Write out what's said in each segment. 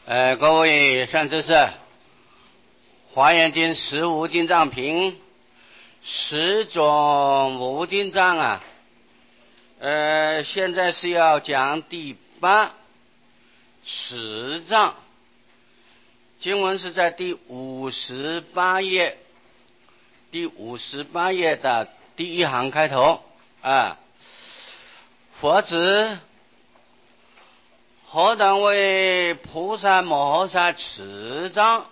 各位善知识，华严经十无尽藏品10种无尽藏啊，现在是要讲第8持藏。经文是在第58页，第58页的第1行开头啊。佛子，何等为菩萨摩诃萨持藏？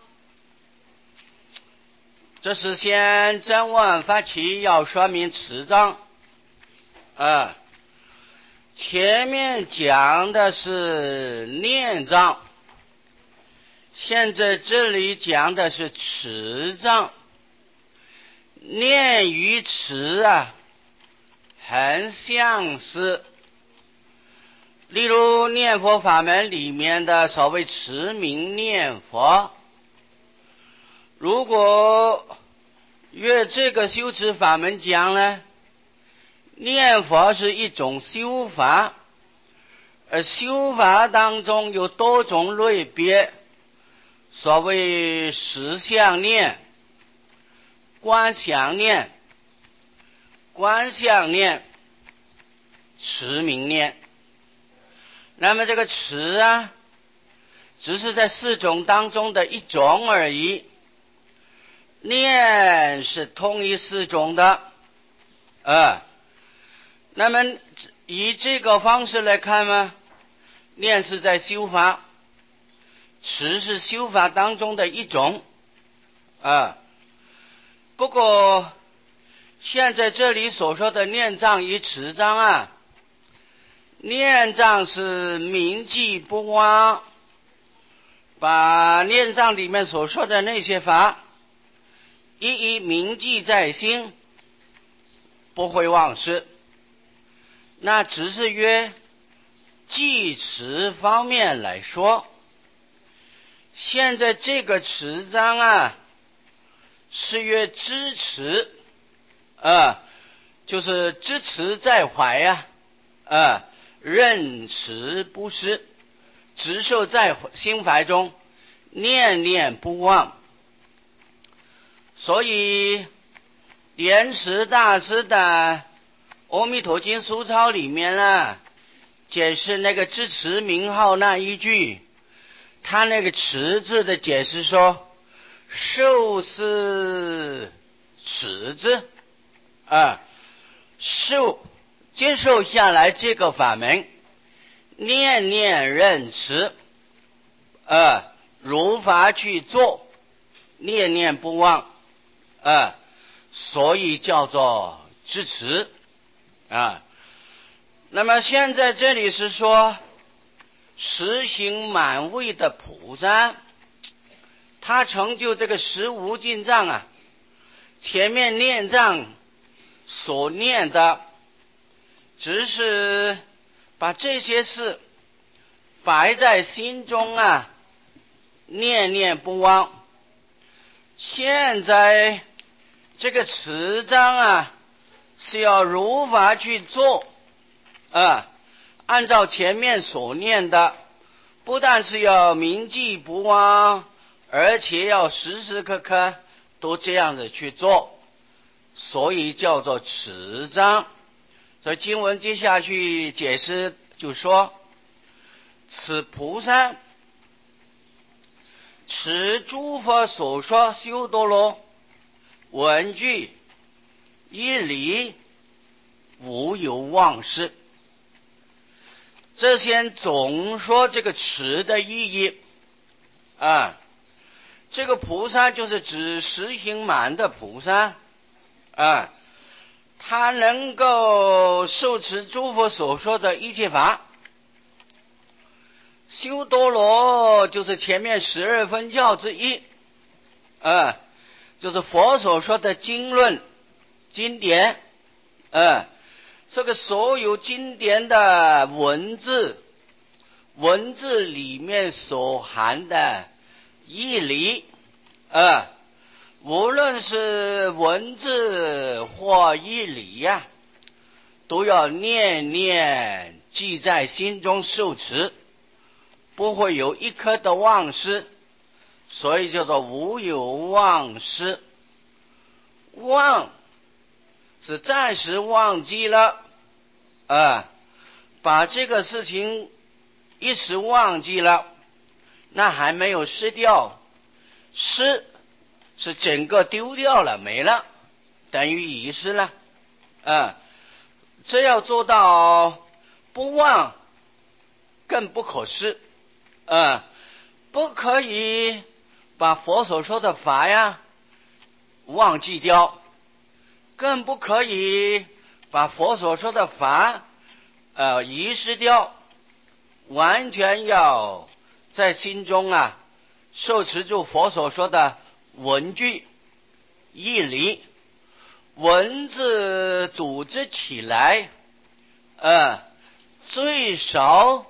这是先真问发起要说明持藏啊。前面讲的是念藏，现在这里讲的是持藏。念与持啊，很相似。例如念佛法门里面的所谓持名念佛，如果越这个修持法门讲呢，念佛是一种修法，而修法当中有多种类别，所谓实相念、观想念、观相念、持名念。那么这个持啊，只是在4种当中的一种而已，念是同一4种的那么以这个方式来看呢，念是在修法，持是修法当中的一种不过现在这里所说的念藏与持藏啊，念藏是铭记不忘，把念藏里面所说的那些法一一铭记在心，不会忘失。那只是约记持方面来说，现在这个持藏啊，是约知持就是知持在怀认持不失，执受在心怀中，念念不忘。所以莲池大师的《阿弥陀经疏钞》里面呢，解释那个知持名号那一句，他那个持字的解释说，受是持字受接受下来这个法门，念念认持如法去做，念念不忘所以叫做知持那么现在这里是说实行满位的菩萨，他成就这个10无尽藏前面念藏所念的只是把这些事摆在心中念念不忘。现在这个持藏是要如法去做按照前面所念的，不但是要铭记不忘，而且要时时刻刻都这样子去做，所以叫做持藏。所以经文接下去解释就说，此菩萨持诸佛所说修多罗文句一理，无有忘失。这先总说这个持的意义这个菩萨就是指实行满的菩萨他能够受持诸佛所说的一切法。修多罗就是前面12分教之一就是佛所说的经论经典这个所有经典的文字里面所含的义理无论是文字或义理都要念念记在心中受持， 不会有一刻的忘失，所以叫做无有忘失。忘是暂时忘记了，把这个事情一时忘记了，那还没有失掉。失是整个丢掉了，没了，等于遗失了。这要做到不忘，更不可失。不可以把佛所说的法呀忘记掉，更不可以把佛所说的法遗失掉，完全要在心中受持住佛所说的文句义理，文字组织起来，最少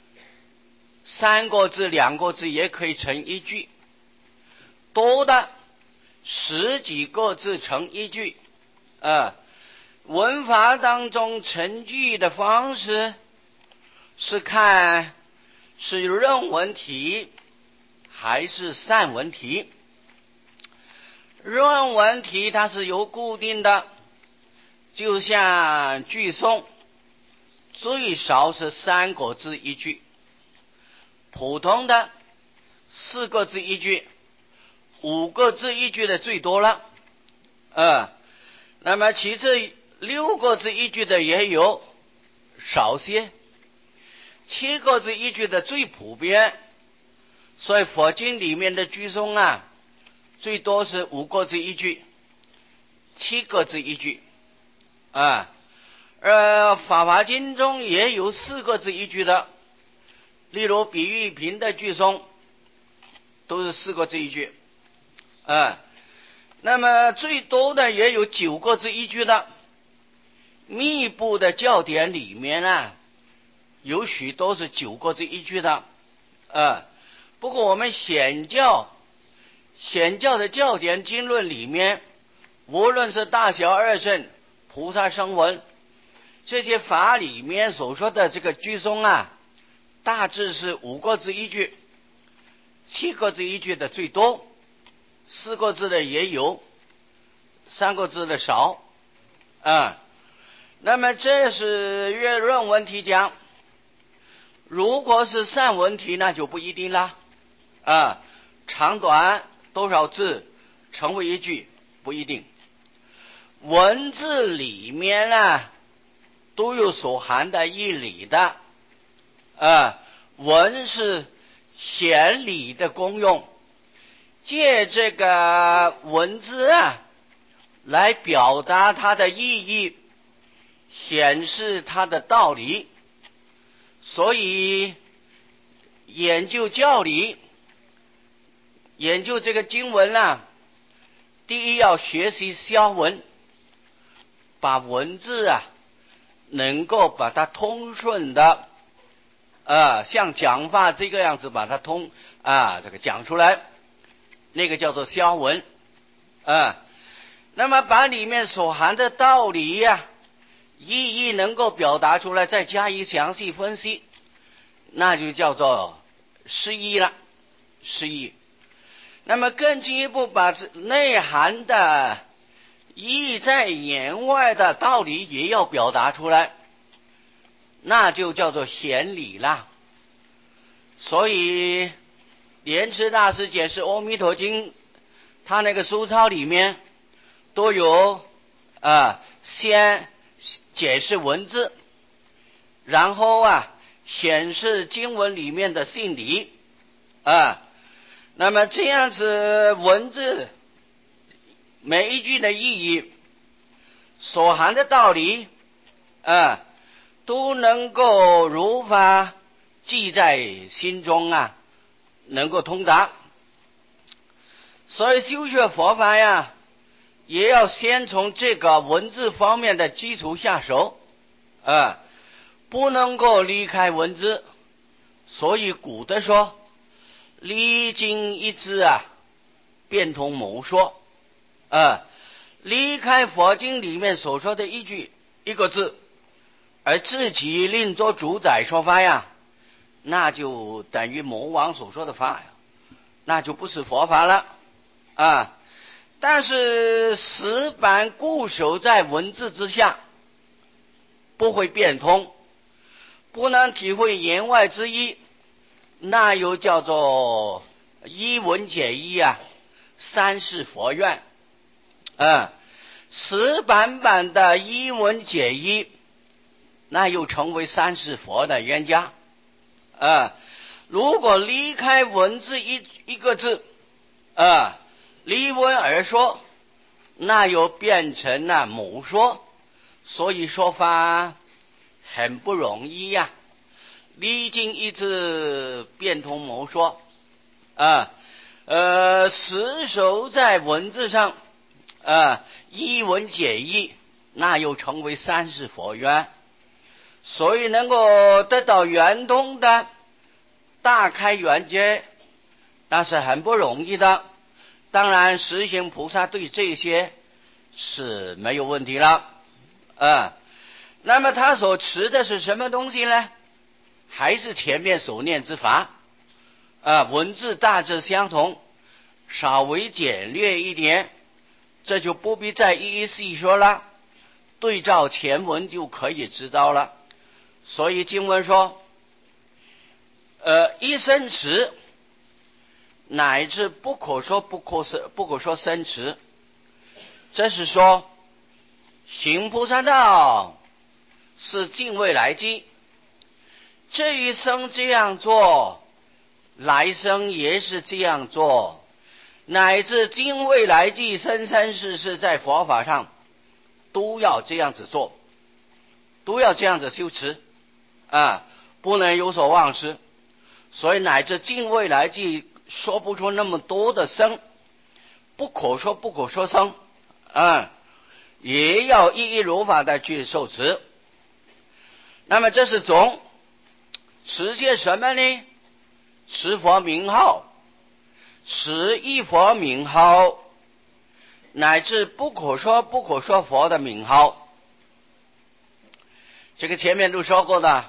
3个字2个字也可以成一句，多的10几个字成一句。文法当中成句的方式是看是论文题还是散文题。论文题它是有固定的，就像句诵最少是3个字一句，普通的4个字一句，5个字一句的最多了。那么其次6个字一句的也有，少些7个字一句的最普遍。所以佛经里面的句诵最多是5个字一句，7个字一句。法华经中也有4个字一句的，例如比喻品的句诵都是4个字一句。那么最多的也有9个字一句的。密部的教典里面有许多是9个字一句的。不过我们显教的教典经论里面，无论是大小二乘、菩萨声闻这些法里面所说的这个句诵大致是5个字一句，7个字一句的最多，4个字的也有，3个字的少。那么这是论文题讲。如果是散文题那就不一定啦。长短多少字成为一句不一定。文字里面都有所含的义理的。文是显理的功用，借这个文字来表达它的意义，显示它的道理。所以研究教理，研究这个经文第一要学习消文，把文字能够把它通顺的像讲话这个样子把它这个讲出来，那个叫做消文。那么把里面所含的道理意义能够表达出来，再加以详细分析，那就叫做释义了。释义。那么更进一步把内涵的意在言外的道理也要表达出来，那就叫做显理了。所以莲池大师解释《阿弥陀经》，他那个书抄里面都有先解释文字，然后显示经文里面的性理。那么这样子文字每一句的意义所含的道理都能够如法记在心中能够通达。所以修学佛法也要先从这个文字方面的基础下手，不能够离开文字。所以古德说离经一字变通谋说。离开佛经里面所说的一个字，而自己另作主宰说法那就等于魔王所说的法呀，那就不是佛法了啊。但是死板固守在文字之下，不会变通，不能体会言外之意，那又叫做一文解义啊，三世佛愿。死板板的一文解义，那又成为三世佛的冤家。如果离开文字一个字，离文而说，那又变成了母说，所以说法很不容易呀。历经一字变通谋说，死守在文字上，一文解义，那又成为三世佛缘。所以能够得到圆通的大开圆觉，那是很不容易的。当然实行菩萨对这些是没有问题了。那么他所持的是什么东西呢？还是前面所念之法，文字大致相同，稍微简略一点，这就不必再一一细说了，对照前文就可以知道了。所以经文说，一生持乃至不可说不可说生持，这是说行菩萨道是尽未来际，这一生这样做，来生也是这样做，乃至尽未来际生生世世在佛法上都要这样子做，都要这样子修持，不能有所忘失。所以乃至尽未来际说不出那么多的生，不可说不可说生，也要一一如法的去受持。那么这是总持些什么呢？持佛名号，持一佛名号，乃至不可说不可说佛的名号。这个前面都说过的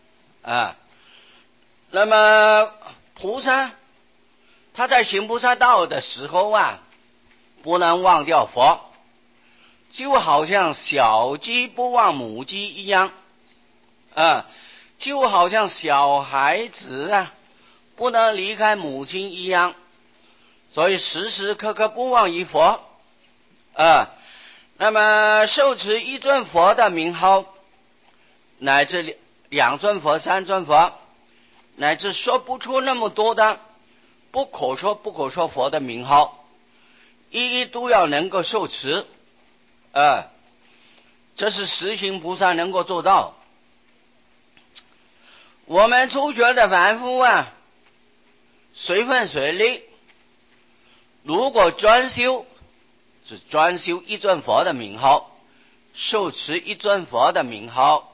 那么菩萨他在行菩萨道的时候不能忘掉佛，就好像小鸡不忘母鸡一样，就好像小孩子不能离开母亲一样，所以时时刻刻不忘于佛。那么受持一尊佛的名号，乃至两尊佛三尊佛，乃至说不出那么多的不可说不可说佛的名号，一一都要能够受持。这是实行菩萨能够做到。我们初学的凡夫随分随力，如果专修，只专修一尊佛的名号，受持一尊佛的名号，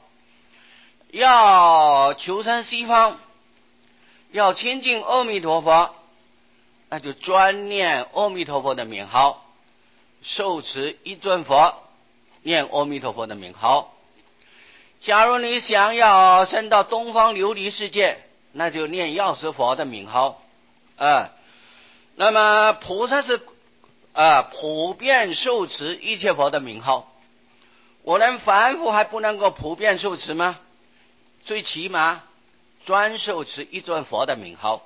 要求生西方，要亲近阿弥陀佛，那就专念阿弥陀佛的名号，受持一尊佛，念阿弥陀佛的名号。假如你想要升到东方琉璃世界，那就念药师佛的名号。那么菩萨是普遍受持一切佛的名号，我们凡夫还不能够普遍受持吗？最起码专受持一尊佛的名号。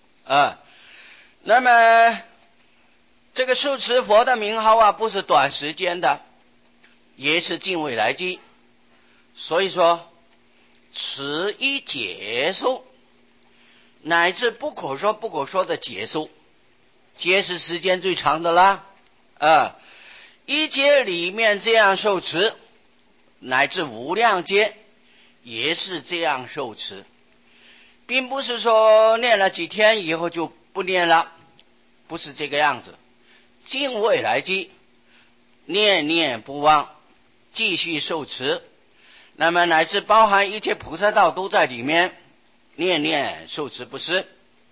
那么这个受持佛的名号不是短时间的，也是尽未来际。所以说持一结束，乃至不可说不可说的结束，劫是时间最长的啦。一劫里面这样受持，乃至无量劫也是这样受持，并不是说念了几天以后就不念了，不是这个样子。尽未来际念念不忘，继续受持，那么乃至包含一切菩萨道都在里面，念念受持不失。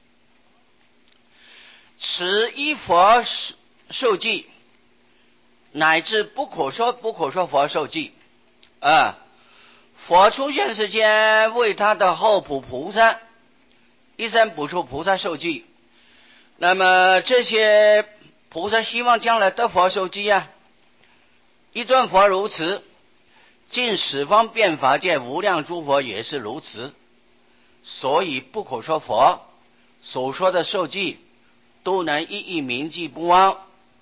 持一佛受记，乃至不可说不可说佛受记。佛出现时间为他的后普菩萨一生不出菩萨受记。那么这些菩萨希望将来得佛受记啊，一尊佛如此，尽十方遍法界无量诸佛也是如此。所以不可说佛所说的受记都能一一铭记不忘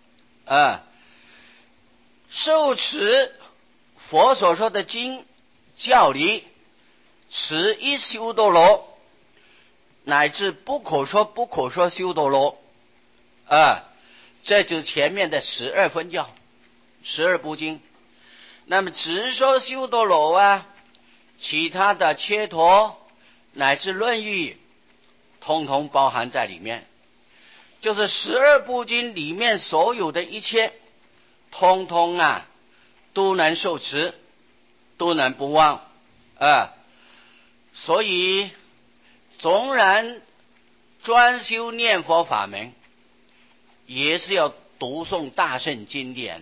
受持佛所说的经教理，持一修多罗，乃至不可说修多罗这就是前面的12分教12部经。那么只说修多罗啊，其他的切陀乃至论语通通包含在里面，就是12部经里面所有的一切通通都能受持，都能不忘所以纵然专修念佛法门，也是要读诵大圣经典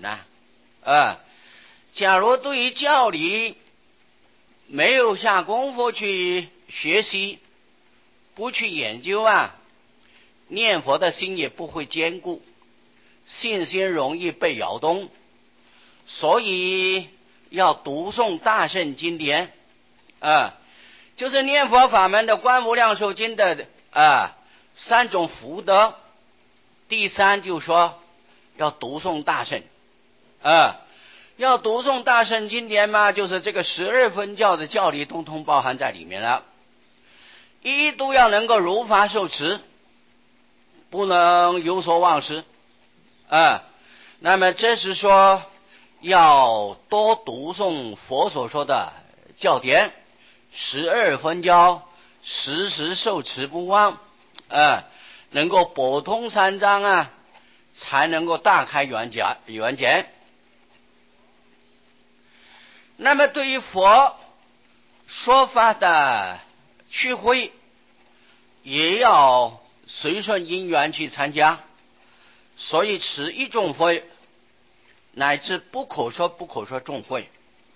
假如对于教理没有下功夫去学习，不去研究念佛的心也不会坚固，信心容易被摇动。所以要读诵大圣经典就是念佛法门的观无量寿经的3种福德。第3就说要读诵大圣要读诵大圣经典嘛，就是这个12分教的教理通通包含在里面了，一都要能够如法受持，不能有所忘失那么这是说要多读诵佛所说的教典，12分教时时受持不忘能够博通三藏才能够大开圆解。那么对于佛说法的聚会，也要随顺因缘去参加，所以持一众会乃至不可说众会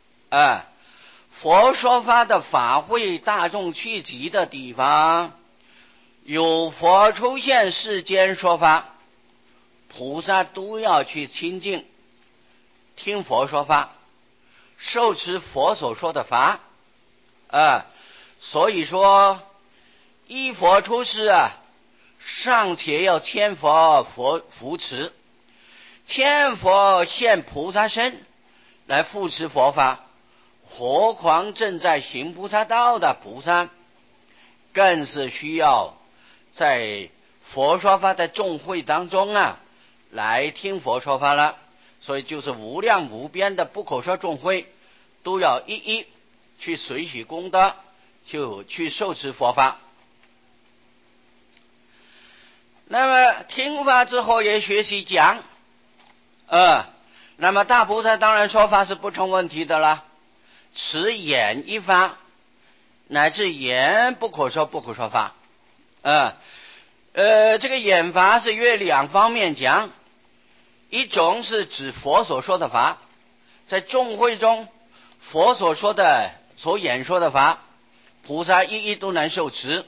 佛说法的法会大众聚集的地方，有佛出现世间说法，菩萨都要去亲近听佛说法，受持佛所说的法所以说依佛出世尚且要千佛扶持，千佛现菩萨身来扶持佛法，何况正在行菩萨道的菩萨，更是需要在佛说法的众会当中来听佛说法了。所以就是无量无边的不可说众会，都要一一去随喜功德，就去受持佛法。那么听法之后也学习讲那么大菩萨当然说法是不成问题的了，持言一法乃至言不可说法这个言法是约2方面讲，一种是指佛所说的法，在众会中佛所说的所演说的法，菩萨一一都能受持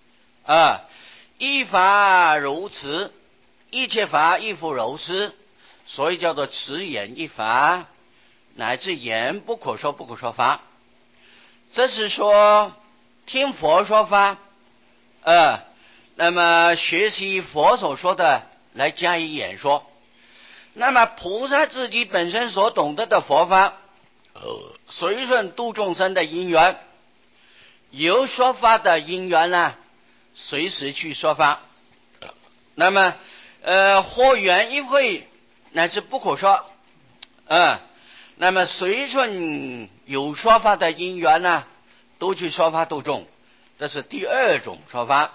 一法如此，一切法亦复如此，所以叫做持言一法乃至言不可说法。这是说听佛说法那么学习佛所说的来加以演说。那么菩萨自己本身所懂得的佛法随顺度众生的因缘，有说法的因缘随时去说法。那么或缘一会乃至不可说那么随顺有说法的因缘都去说法度众，这是第2种说法。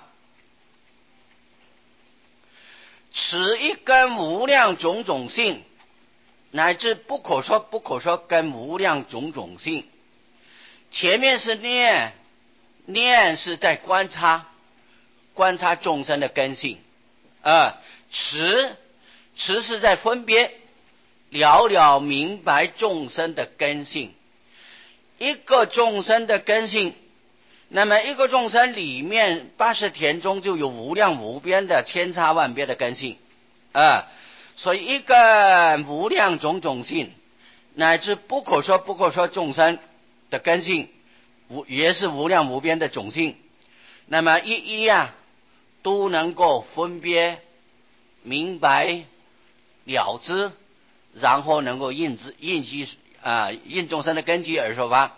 此一根无量种种性，乃至不可说根无量种种性。前面是念是在观察众生的根性持是在分别了明白众生的根性。一个众生的根性那么一个众生里面80田中就有无量无边的千差万别的根性所以一个无量种种性乃至不可说不可说众生的根性也是无量无边的种性，那么一一都能够分别明白了知，然后能够应众生的根基而说法。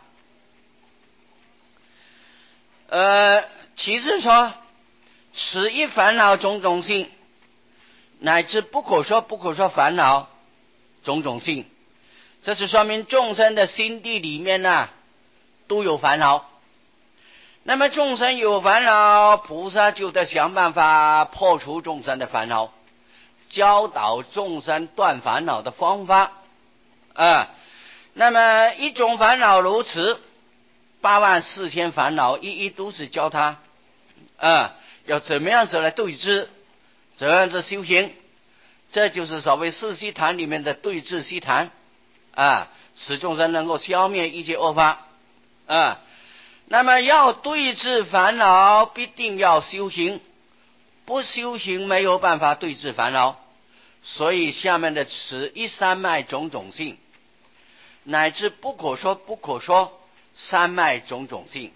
其次说此一烦恼种种性乃至不可说不可说烦恼种种性，这是说明众生的心地里面都有烦恼。那么众生有烦恼，菩萨就得想办法破除众生的烦恼，教导众生断烦恼的方法那么一种烦恼如此，84000烦恼一一都是教他要怎么样子来对治，怎么样子修行，这就是所谓四悉檀里面的对治悉檀使众生能够消灭一切恶法那么要对治烦恼，必定要修行，不修行没有办法对治烦恼。所以下面的此一三昧种种性，乃至不可说不可说三昧种种性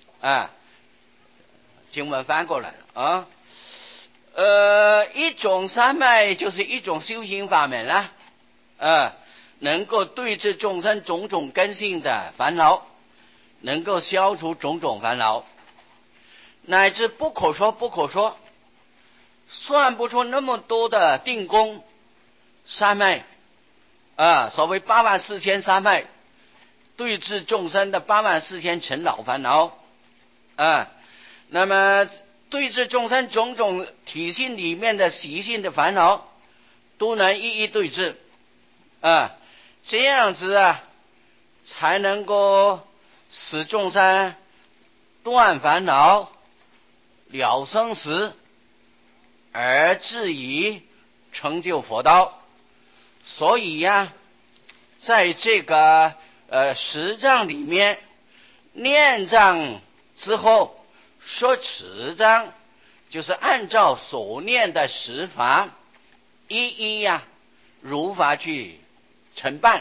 经文翻过来了一种三昧就是一种修行法门能够对治众生种种根性的烦恼，能够消除种种烦恼，乃至不可说不可说，算不出那么多的定功三昧所谓84000三昧，对治众生的84000尘恼烦恼那么对治众生种种体性里面的习性的烦恼，都能一一对治这样子才能够使众生断烦恼了生死，而至于成就佛道。所以在这个十章里面念障之后说持章，就是按照所念的十法一一如法去承办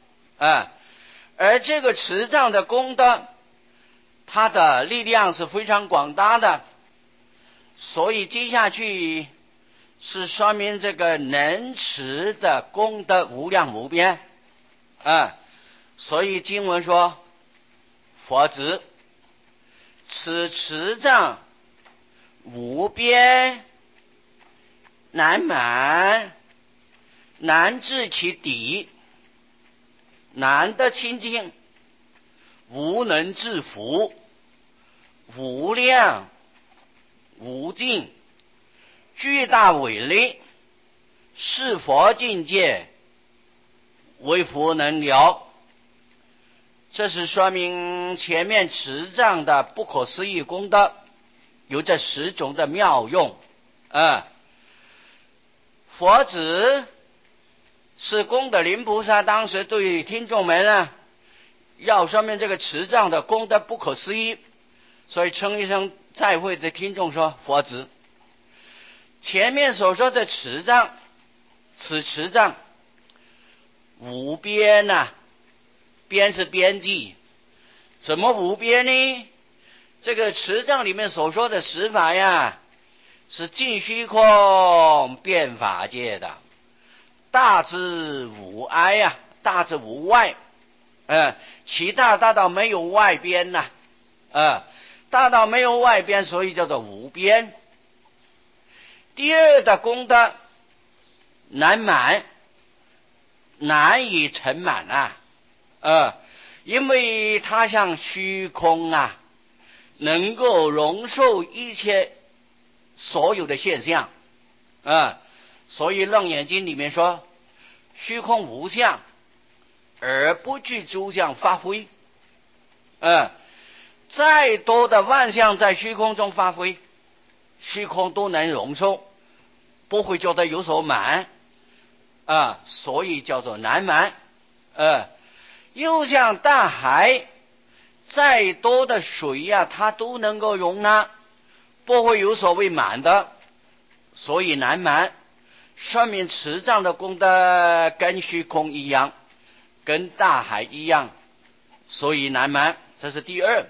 而这个持障的功德，它的力量是非常广大的，所以接下去是说明这个能持的功德无量无边所以经文说佛子此持障无边难满，难至其底，难得清净，无能至福，无量无尽，巨大伟力，是佛境界，为佛能了。这是说明前面持障的不可思议功德有这10种的妙用佛子是功德林菩萨当时对听众们要说明这个持障的功德不可思议，所以称一声在会的听众说佛子。前面所说的持障，此持障无边边是边际，怎么无边呢？这个持障里面所说的十法是尽虚空遍法界的，大智无碍大智无外其大到没有外边大到没有外边，所以叫做无边。第二的功德难满，难以成满因为它像虚空能够容受一切所有的现象所以楞严经里面说虚空无相而不具诸相发挥再多的万象在虚空中发挥，虚空都能容受，不会觉得有所满所以叫做难满又像大海再多的水呀，它都能够容纳，不会有所谓满的，所以难满。说明持杖的功德跟虚空一样，跟大海一样，所以难满。这是第二。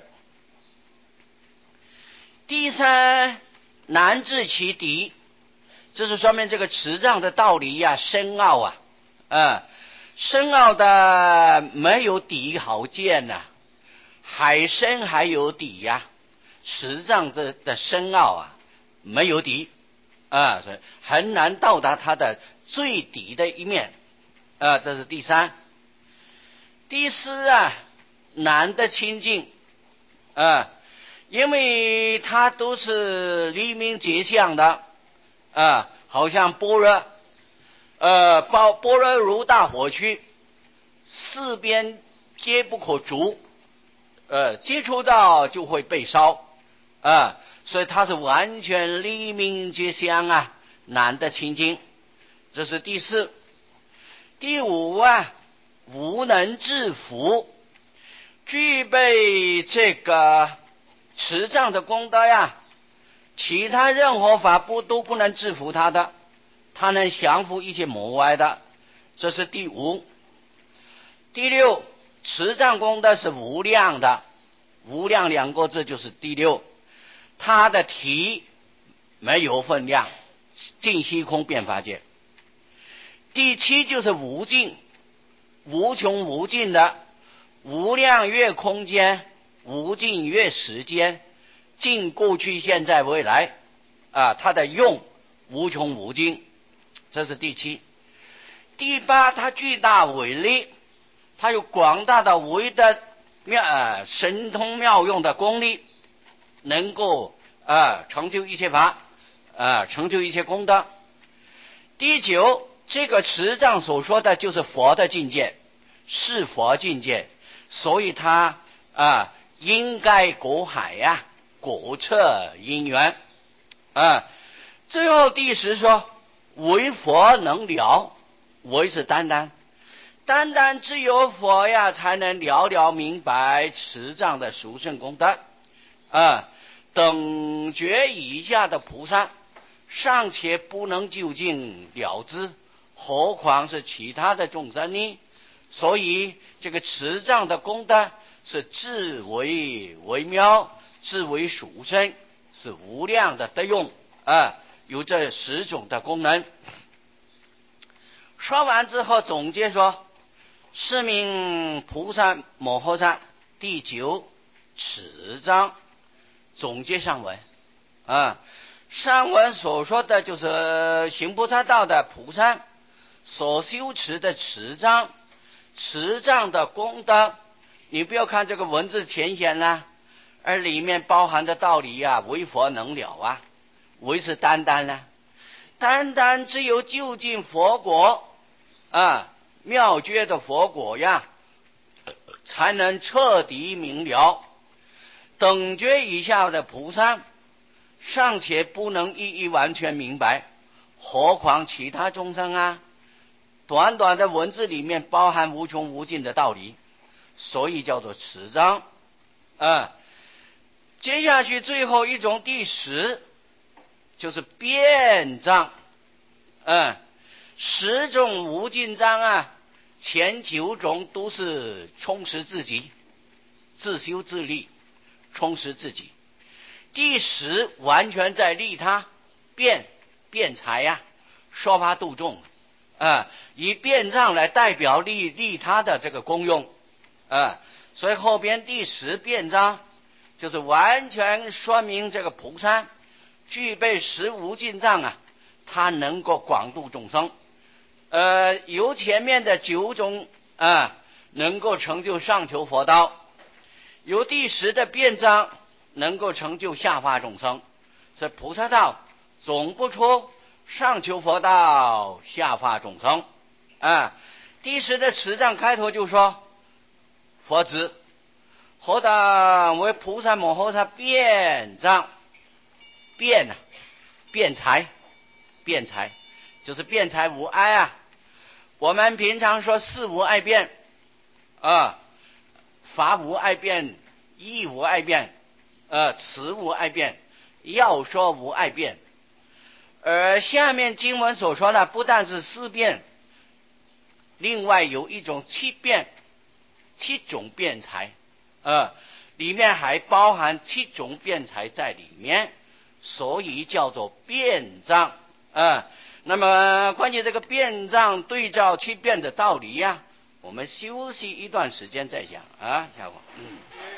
第三，难治其敌，这是说明这个持杖的道理呀，深奥啊，深奥的没有底好见呐，海深还有底呀，持杖的深奥啊，没有底啊，所以很难到达它的最底的一面啊，这是第三。第四啊，难的清净啊，因为它都是黎明结相的啊，好像般若，般若如大火区，四边皆不可逐，接触到就会被烧啊，所以它是完全黎明结相啊，难得清净。这是第四。第五啊，无能制服，具备这个持杖的功德呀，其他任何法都不能制服他的，他能降服一切魔外的，这是第五。第六，持杖功德是无量的，无量两个字就是第六，他的体没有分量，尽虚空遍法界。第七就是无尽，无穷无尽的，无量越空间，无尽越时间，尽过去现在未来啊，它的用无穷无尽，这是第七。第八，它巨大伟力，它有广大的伟的神通妙用的功力，能够成就一切法，成就一切功德。第九，这个持杖所说的就是佛的境界，是佛境界，所以他应该果海呀，果彻因缘最后第十说，唯佛能了，唯是单单只有佛呀，才能了明白持杖的殊胜功德等觉以下的菩萨尚且不能究竟了知，何况是其他的众生呢？所以这个持杖的功德是至为微妙，至为殊胜，是无量的德用有这10种的功能。说完之后总结说，是名菩萨摩诃萨第9持杖。总结上文上文所说的就是行菩萨道的菩萨所修持的持杖，持杖的功德，你不要看这个文字浅显而里面包含的道理唯佛能了唯是单只有就近佛果妙觉的佛果才能彻底明了。等觉以下的菩萨尚且不能一完全明白，何况其他众生短短的文字里面包含无穷无尽的道理，所以叫做持杖接下去最后一种第10就是辩杖10种无尽杖前9种都是充实自己，自修自利，充实自己。第10完全在利他，辩才说法度众以辩杖来代表利他的这个功用所以后边第10辩杖就是完全说明这个菩萨具备10无尽杖他能够广度众生由前面的9种能够成就上求佛道，由第10的辩杖能够成就下化众生，所以菩萨道总不出上求佛道，下化众生第10的持杖开头就说，佛子何当为菩萨摩诃萨辩杖，辩才就是辩才无碍我们平常说事无碍辩法无碍辩义无碍辩，词无碍辩，要说无碍辩。而下面经文所说的不但是四辩，另外有一种七辩，七种辩才，里面还包含七种辩才在里面，所以叫做辩障。那么关于这个辩障对照七辩的道理呀，我们休息一段时间再讲啊，下午。